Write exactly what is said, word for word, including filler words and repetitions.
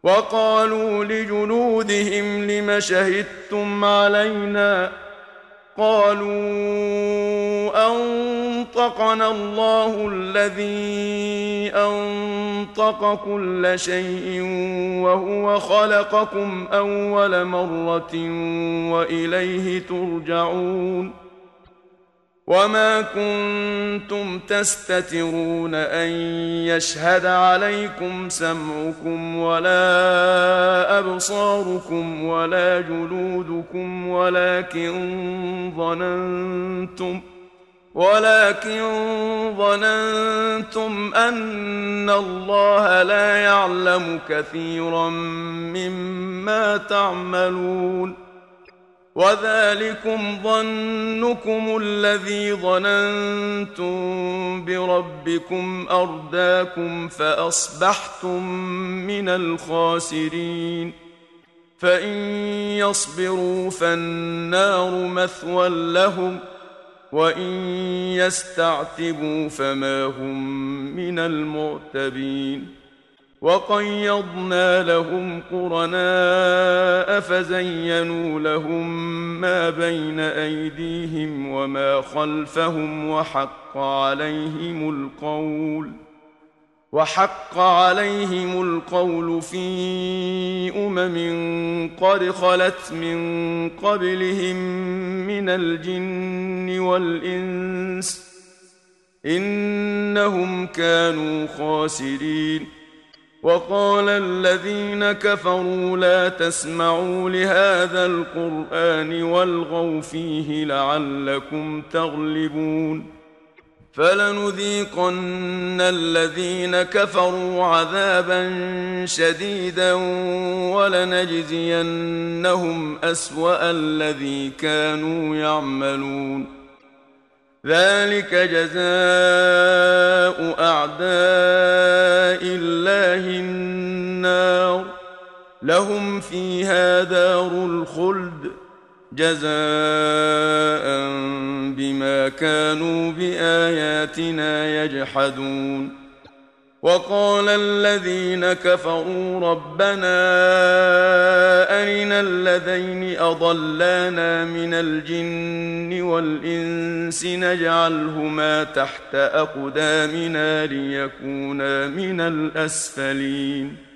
وقالوا لجلودهم لم شهدتم علينا قالوا أنطقنا الله الذي أنطق كل شيء وهو خلقكم أول مرة وإليه ترجعون وما كنتم تستترون أن يشهد عليكم سمعكم ولا أبصاركم ولا جلودكم ولكن ظننتم ولكن ظننتم أن الله لا يعلم كثيرا مما تعملون وذلكم ظنكم الذي ظننتم بربكم أرداكم فأصبحتم من الخاسرين فإن يصبروا فالنار مثوى لهم وإن يستعتبوا فما هم من المعتبين وقيضنا لهم قرناء فزينوا لهم ما بين أيديهم وما خلفهم وحق عليهم القول وحق عليهم القول في أمم قد خلت من قبلهم من الجن والإنس إنهم كانوا خاسرين وقال الذين كفروا لا تسمعوا لهذا القرآن والغوا فيه لعلكم تغلبون فلنذيقن الذين كفروا عذابا شديدا ولنجزينهم أسوأ الذي كانوا يعملون ذلك جزاء أعداء الله النار لهم فيها دار الخلد جزاء بما كانوا بآياتنا يجحدون وقال الذين كفروا ربنا أرنا الذين أضلانا من الجن والإنس نجعلهما تحت أقدامنا ليكونا من الأسفلين